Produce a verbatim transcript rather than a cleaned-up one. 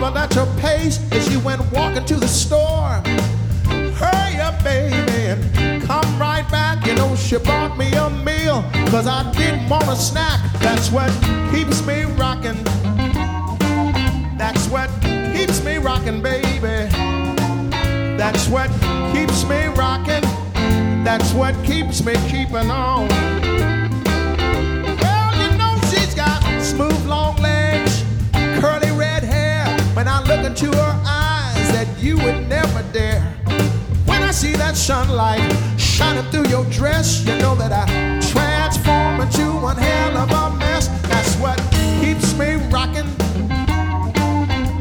followed at your pace as you went walking to the store. Hurry up, baby, and come right back. You know she bought me a meal, cause I didn't want a snack. That's what keeps me rocking. That's what keeps me rocking, baby. That's what keeps me rocking. That's what keeps me keeping on. Well, you know she's got smooth long legs, curly red hair. When I look into her eyes, that you would never dare. When I see that sunlight shining through your dress, you know that I transform into one hell of a mess. That's what